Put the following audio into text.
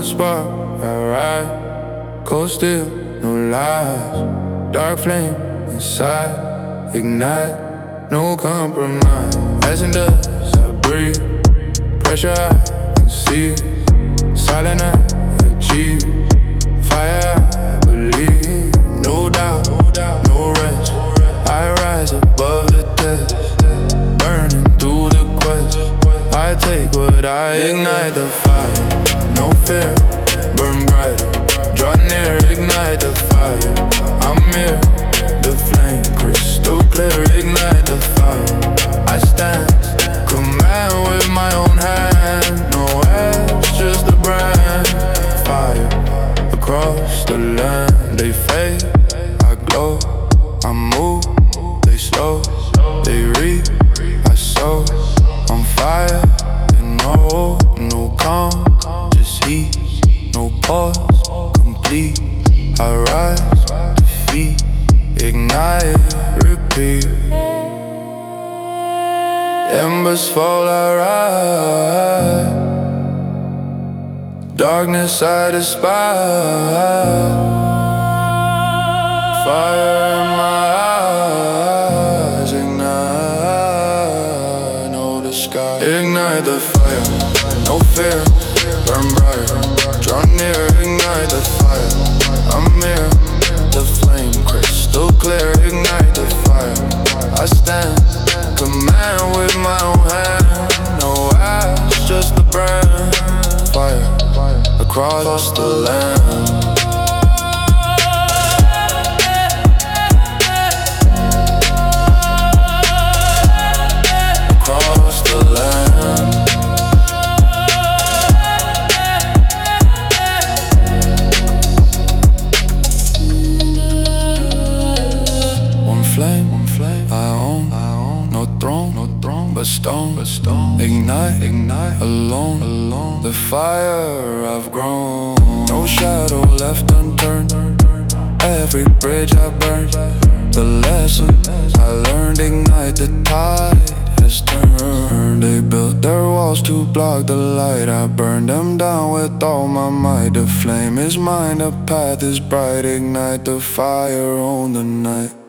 one spark, I ride. Cold steel, no lies. Dark flame inside, ignite, no compromise. Passing dust, I breathe. Pressure I can see. Silent I achieve. Fire I believe. No doubt, no rest. I rise above the test. Burning through the quest. I take what I ignite the fire. No fear, burn brighter. Draw near, ignite the fire. I'm here, the flame crystal clear. Ignite the fire. I stand, command with my own hand. No edge, just a brand. Fire across the land. They fade, I glow. I move, they slow. They reap, I sow. On fire, they know. No calm, just heat. No pause, complete. I rise, defeat. Ignite, repeat. Embers fall, I rise. Darkness I despise. Fire in my eyes. Ignite, know the sky. Ignite the fire, no fear. Burn bright, draw near. Ignite the fire. I'm here, the flame crystal clear. Ignite the fire. I stand, command with my own hand. No ash, just the brand. Fire across the land. Across the land. One flame, I own. No throne, but stone. Ignite, alone. The fire I've grown. No shadow left unturned. Every bridge I burned. The lesson I learned. Ignite, the tide has turned. They built their walls to block the light. I burned them down with all my might. The flame is mine, the path is bright. Ignite the fire on the night.